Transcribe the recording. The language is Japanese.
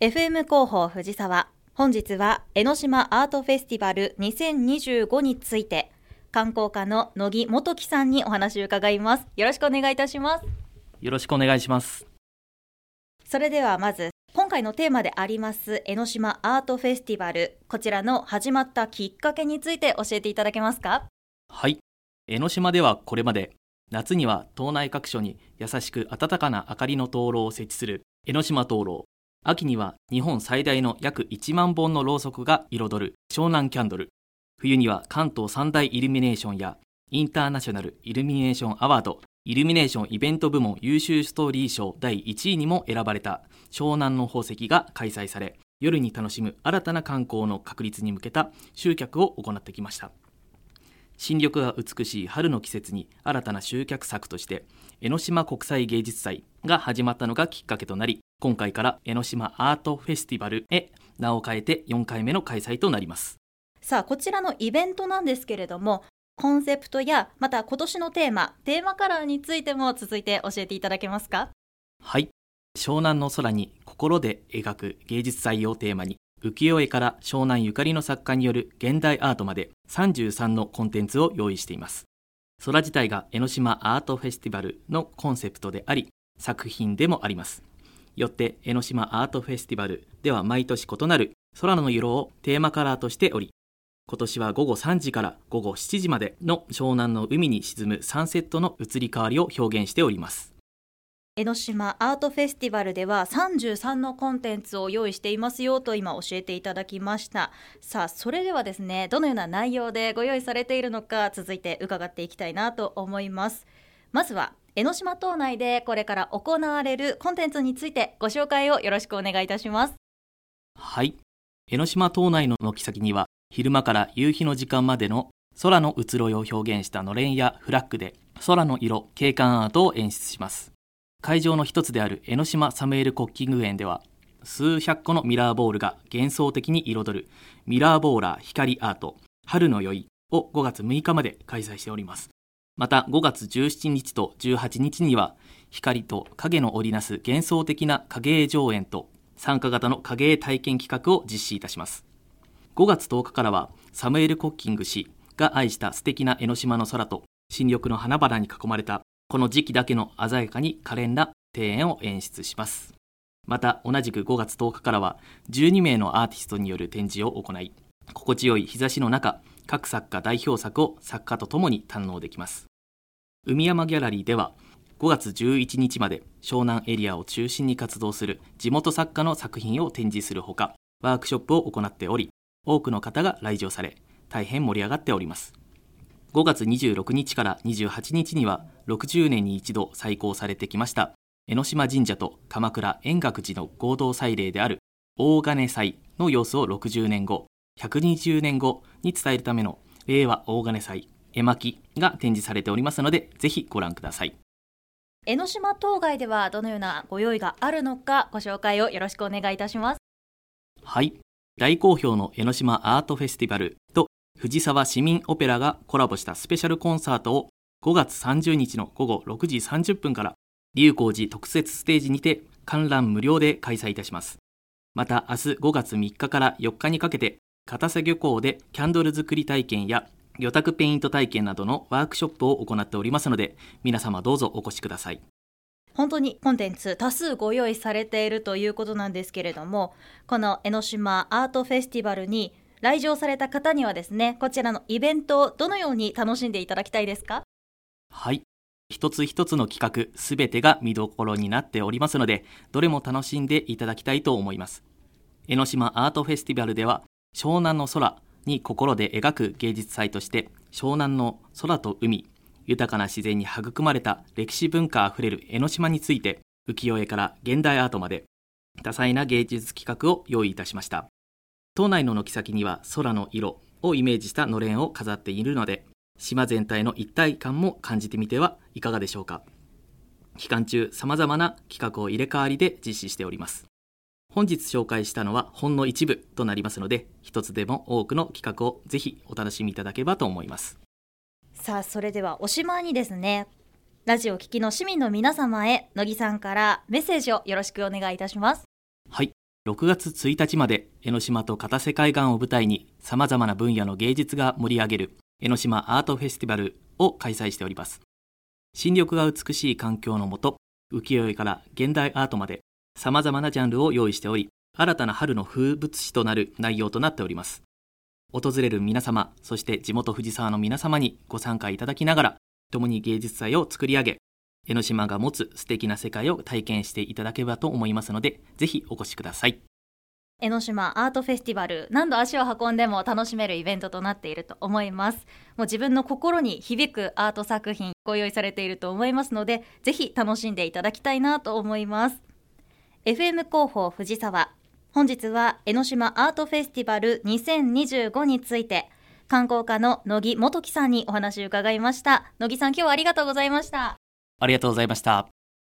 FM 広報藤沢。本日は江ノ島アートフェスティバル2025について観光課の乃木元樹さんにお話を伺います。よろしくお願いいたします。 よろしくお願いします。 それではまず今回のテーマであります江ノ島アートフェスティバル、こちらの始まったきっかけについて教えていただけますか？ はい、江ノ島ではこれまで夏には島内各所に優しく温かな明かりの灯籠を設置する江ノ島灯籠、秋には日本最大の約1万本のろうそくが彩る湘南キャンドル、冬には関東三大イルミネーションやインターナショナルイルミネーションアワード、イルミネーションイベント部門優秀ストーリー賞第1位にも選ばれた湘南の宝石が開催され、夜に楽しむ新たな観光の確立に向けた集客を行ってきました。新緑が美しい春の季節に新たな集客策として江ノ島国際芸術祭が始まったのがきっかけとなり、今回から江ノ島アートフェスティバルへ名を変えて4回目の開催となります。 さあ、こちらのイベントなんですけれども、コンセプトやまた今年のテーマカラーについても続いて教えていただけますか？ はい、湘南の空に心で描く芸術祭をテーマに、浮世絵から湘南ゆかりの作家による現代アートまで33のコンテンツを用意しています。空自体が江ノ島アートフェスティバルのコンセプトであり、作品でもあります。よって江ノ島アートフェスティバルでは毎年異なる空の色をテーマカラーとしており、今年は午後3時から午後7時までの湘南の海に沈むサンセットの移り変わりを表現しております。 江ノ島アートフェスティバルでは33のコンテンツを用意していますよと今教えていただきました。さあ、それではですね、どのような内容でご用意されているのか続いて伺っていきたいなと思います。まずは江ノ島島内でこれから行われるコンテンツについてご紹介をよろしくお願いいたします。 はい、江ノ島島内の軒先には昼間から夕日の時間までの空の移ろいを表現したのれんやフラッグで空の色、景観アートを演出します。会場の一つである江ノ島サムエルコッキング園では数百個のミラーボールが幻想的に彩るミラーボーラー光アート春の宵を5月6日まで開催しております。また5月17日と18日には光と影の織りなす幻想的な影絵上演と参加型の影絵体験企画を実施いたします。5月10日からはサムエル・コッキング氏が愛した素敵な江ノ島の空と新緑の花々に囲まれたこの時期だけの鮮やかに可憐な庭園を演出します。また同じく5月10日からは12名のアーティストによる展示を行い、心地よい日差しの中、各作家代表作を作家とともに堪能できます。海山ギャラリーでは5月11日まで湘南エリアを中心に活動する地元作家の作品を展示するほか、ワークショップを行っており、多くの方が来場され大変盛り上がっております。5月26日から28日には60年に一度再興されてきました江ノ島神社と鎌倉円覚寺の合同祭礼である大金祭の様子を60年後、120年後に伝えるための令和大金祭絵巻が展示されておりますので、ぜひご覧ください。 江ノ島島外ではどのようなご用意があるのかご紹介をよろしくお願いいたします。 はい、大好評の江ノ島アートフェスティバルと藤沢市民オペラがコラボしたスペシャルコンサートを5月30日の午後6時30分から龍光寺特設ステージにて観覧無料で開催いたします。また明日5月3日から4日にかけて片瀬漁港でキャンドル作り体験や魚拓ペイント体験などのワークショップを行っておりますので、皆様どうぞお越しください。 本当にコンテンツ多数ご用意されているということなんですけれども、この江ノ島アートフェスティバルに来場された方にはですね、こちらのイベントをどのように楽しんでいただきたいですか？ はい、一つ一つの企画すべてが見どころになっておりますので、どれも楽しんでいただきたいと思います。江ノ島アートフェスティバルでは湘南の空に心で描く芸術祭として、湘南の空と海、豊かな自然に育まれた歴史文化あふれる江ノ島について、浮世絵から現代アートまで多彩な芸術企画を用意いたしました。島内の軒先には空の色をイメージしたのれんを飾っているので、島全体の一体感も感じてみてはいかがでしょうか。期間中さまざまな企画を入れ替わりで実施しております。本日紹介したのはほんの一部となりますので、一つでも多くの企画をぜひお楽しみいただければと思います。 さあ、それではおしまいにですね、ラジオ聴きの市民の皆様へ乃木さんからメッセージをよろしくお願いいたします。 はい、 6月1日まで江ノ島と片瀬海岸を舞台に様々な分野の芸術が盛り上げる江ノ島アートフェスティバルを開催しております。新緑が美しい環境のもと、浮世絵から現代アートまで様々なジャンルを用意しており、新たな春の風物詩となる内容となっております。訪れる皆様、そして地元藤沢の皆様にご参加いただきながら、共に芸術祭を作り上げ、江ノ島が持つ素敵な世界を体験していただければと思いますので、ぜひお越しください。 江ノ島アートフェスティバル、何度足を運んでも楽しめるイベントとなっていると思います。もう自分の心に響くアート作品ご用意されていると思いますので、ぜひ楽しんでいただきたいなと思います。FM 広報藤沢、本日は江ノ島アートフェスティバル2025について、観光課の野木元樹さんにお話を伺いました。野木さん、今日はありがとうございました。 ありがとうございました。